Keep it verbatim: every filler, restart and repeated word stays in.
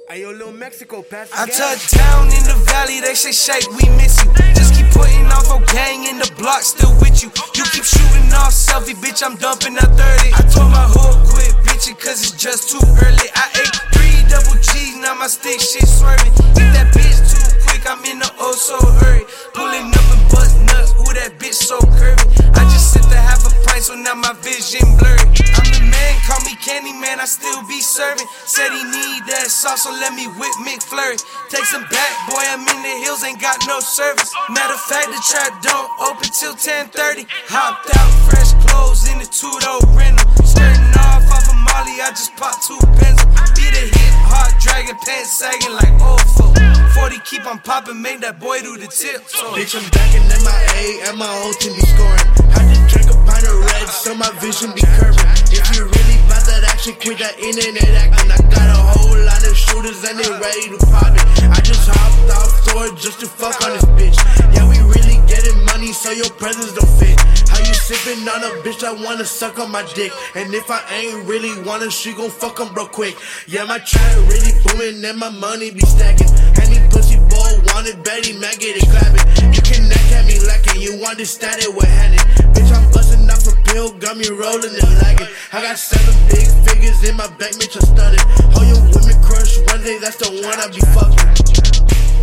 Ayo, Lil Mexico, pass I touch down in the valley, they say shake, we miss you. Just keep putting off a gang in the block, still with you. You keep shooting off selfie, bitch, I'm dumping at thirty. I told my hoe quit bitching, cause it's just too early. I ate three double G's, now my stick shit swerving. Get that bitch too quick, I'm in the oh so hurry. Pulling up and bust nuts, ooh, that bitch so curvy. I just sent the half a pint, so now my vision blurry. I'm the man, call me Candy Man, I still be serving. Said he need that sauce, so let me whip McFlurry. Take some back, boy, I'm in the hills, ain't got no service. Matter of fact, the trap don't open till ten thirty. Hopped out, fresh clothes in the two-door rental. Skirting off off of Molly, I just popped two pencils. Beat a hit, hard dragging, pants sagging like old folk. forty keep on popping, make that boy do the tip. So. Bitch, I'm back in M I A, and my whole team be scoring. Had to drink a pint of red, so my vision be curving. If you really bout that action, quit that internet acting. I got a whole lot of shooters, and they ready to pop it. I just hopped off Thor just to fuck on this bitch. Yeah, we really getting money, so your presents don't fit. How you sipping on a bitch that wanna suck on my dick? And if I ain't really wanna, she gon' fuck 'em real quick. Yeah, my trap really booming, and my money be stacking. Any pussy boy want it, Betty Mac get it clapping. You can neck at me lacking, you want this static with handed. Bitch, I'm busting off a pill, got me rolling and lagging. I got seven big figures in my back, bitch, I'm stunning. All your women crush one day, that's the one I be fucking.